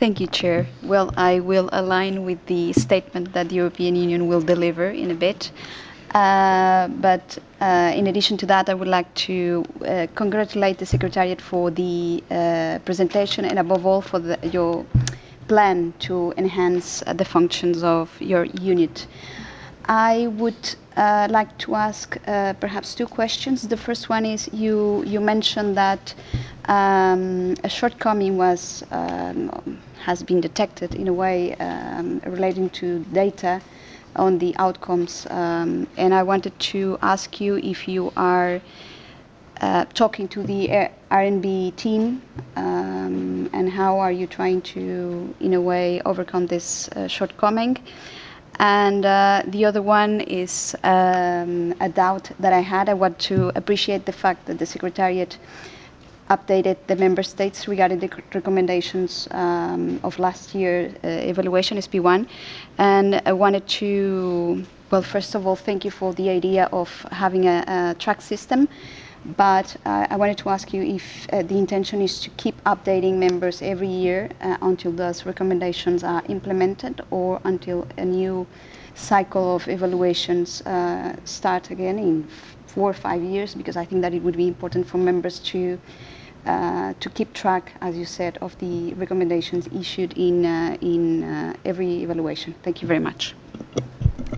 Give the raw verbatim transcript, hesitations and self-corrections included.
Thank you, Chair. Well, I will align with the statement that the European Union will deliver in a bit. Uh, but uh, in addition to that, I would like to uh, congratulate the Secretariat for the uh, presentation and above all for the, your plan to enhance uh, the functions of your unit. I would uh, like to ask uh, perhaps two questions. The first one is you, you mentioned that um, a shortcoming was um, has been detected in a way um, relating to data on the outcomes, um, and I wanted to ask you if you are uh, talking to the R and B team, um, and how are you trying to, in a way, overcome this uh, shortcoming. And uh, the other one is um, a doubt that I had. I want to appreciate the fact that the Secretariat updated the member states regarding the recommendations um, of last year uh, evaluation, S P one. And I wanted to, well, first of all, thank you for the idea of having a, a track system. But uh, I wanted to ask you if uh, the intention is to keep updating members every year uh, until those recommendations are implemented, or until a new cycle of evaluations uh, start again in four or five years, because I think that it would be important for members to uh, to keep track, as you said, of the recommendations issued in uh, in uh, every evaluation. Thank you very much.